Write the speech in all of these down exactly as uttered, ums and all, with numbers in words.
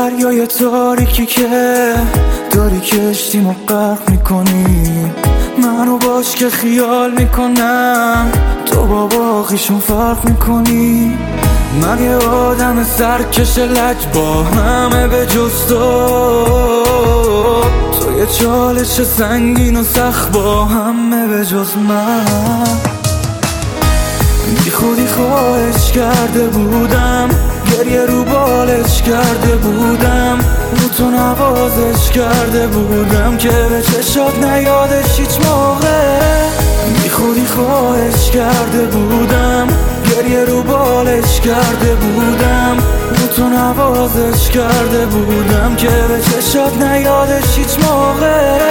دریای تاریکی که داری کشتیمو غرق میکنی، منو باش که خیال میکنم تو با باقیشون فرق میکنی. من یه آدم سرکش لج با همه به جز تو، تو یه چالش سنگین و سخت با همه به جز من. بی خودی خواهش کرده بودم، گریه رو بالش کرده بودم، رو تو نوازش کرده بودم که به چشات نیادش هیچ موقع. بی خودی خواهش کرده بودم، گریه رو بالش کرده بودم، رو تو نوازش کرده بودم که به چشات نیادش هیچ موقع.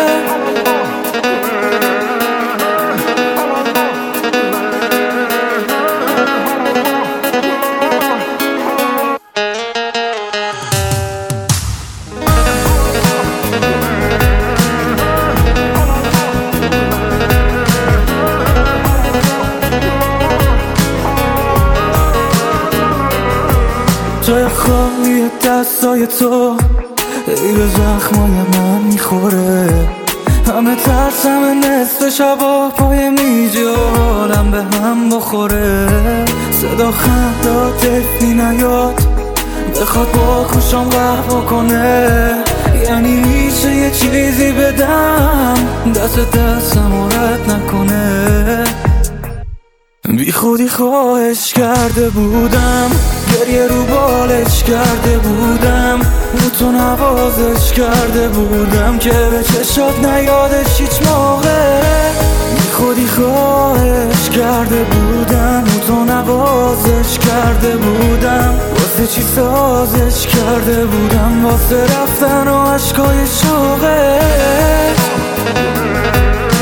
جای خالی دستای تو ای به زخمای من میخوره، همه ترس همه نصف شبا پای میجی و حالم به هم بخوره. صدا خندات تفی نیاد بخواد با خوشم قهوه کنه، یعنی میشه یه چیزی بدم دست دستم رد نکنه. بی خودی خواهش کرده بودم، گریه رو بالش کرده بودم، رو تو نوازش کرده بودم که به چشات نیادش هیچ موقع. بی خودی خواهش کرده بودم، رو تو نوازش کرده بودم، واسه چی سازش کرده بودم، واسه رفتن و عشقای شوقت.